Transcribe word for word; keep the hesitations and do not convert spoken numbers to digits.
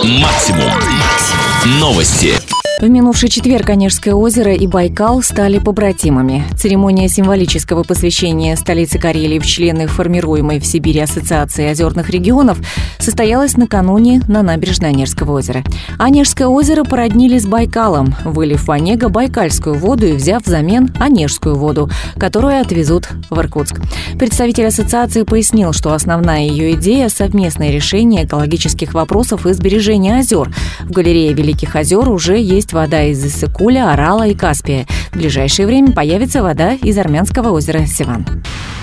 Максимум. Новости. В минувший четверг Онежское озеро и Байкал стали побратимами. Церемония символического посвящения столицы Карелии в члены формируемой в Сибири Ассоциации озерных регионов состоялась накануне на набережной Онежского озера. Онежское озеро породнили с Байкалом, вылив в Онега байкальскую воду и взяв взамен онежскую воду, которую отвезут в Иркутск. Представитель ассоциации пояснил, что основная ее идея – совместное решение экологических вопросов и сбережения озер. В галерее Великих озер уже есть вода из Иссык-Куля, Орала и Каспия. В ближайшее время появится вода из Армянского озера Севан.